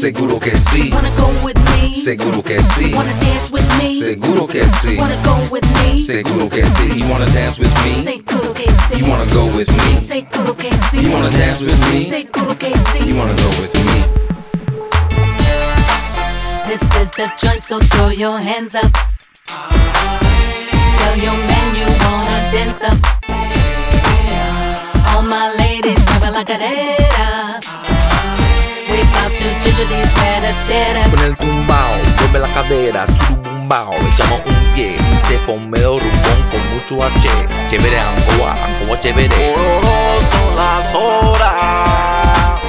Seguro que sí. Wanna go with me? Seguro que sí. Wanna dance with me? Seguro que sí. Wanna go with me? Seguro que sí. You wanna dance with me? Seguro que sí. You wanna go with me? Seguro que sí. You wanna dance with me? Seguro que sí. You wanna go with me? This is the joint, so throw your hands up. Tell your man you wanna dance up. All my ladies, mueve la cadera. We about to ginger these badass. Con el tumbao, mueve la cadera, surubumbao. Echamos un pie y se pone de rumbón con mucho H. Chévere, Ancoa, chévere. Son las horas.